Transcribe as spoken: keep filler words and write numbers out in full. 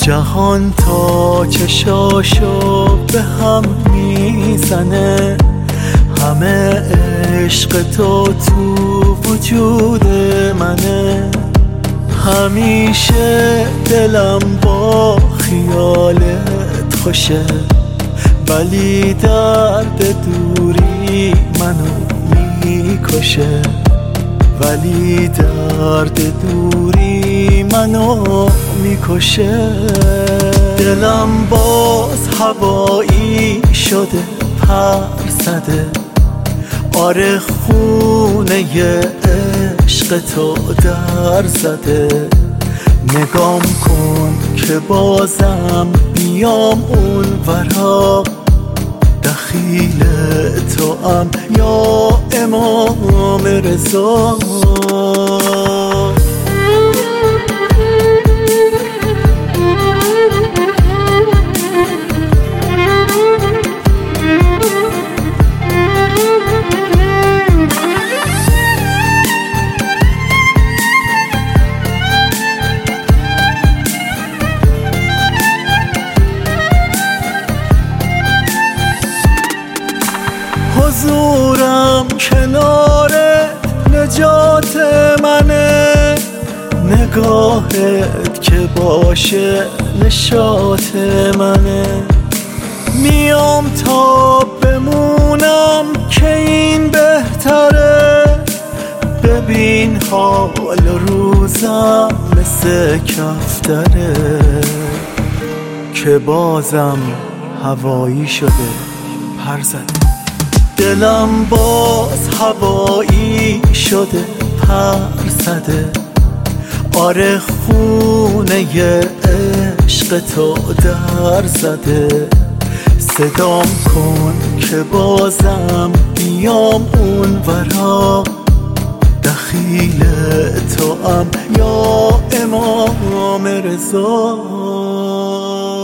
جهان تا چشاشو به هم میزنه، همه عشق تو تو وجود منه. همیشه دلم با خیالت خوشه، ولی درد دوری منو میکشه، ولی درد دوری منو میکشه. دلم باز هوایی شده، پر زده، آره خونه عشق تو در زده. نگام کن که بازم بیام اون ورا، دخیل تو ام یا امام رضا. حضورم کنارت نجات منه، نگاهت که باشه نشاط منه. میام تا بمونم که این بهتره، ببین حال روزم مثل کفتره، که بازم هوایی شده، پر زده. دلم باز هوایی شده، پر زده، آره خونه عشق تو در زده. صدام کن که بازم بیام اون ورا، دخیل تو ام یا امام رضا.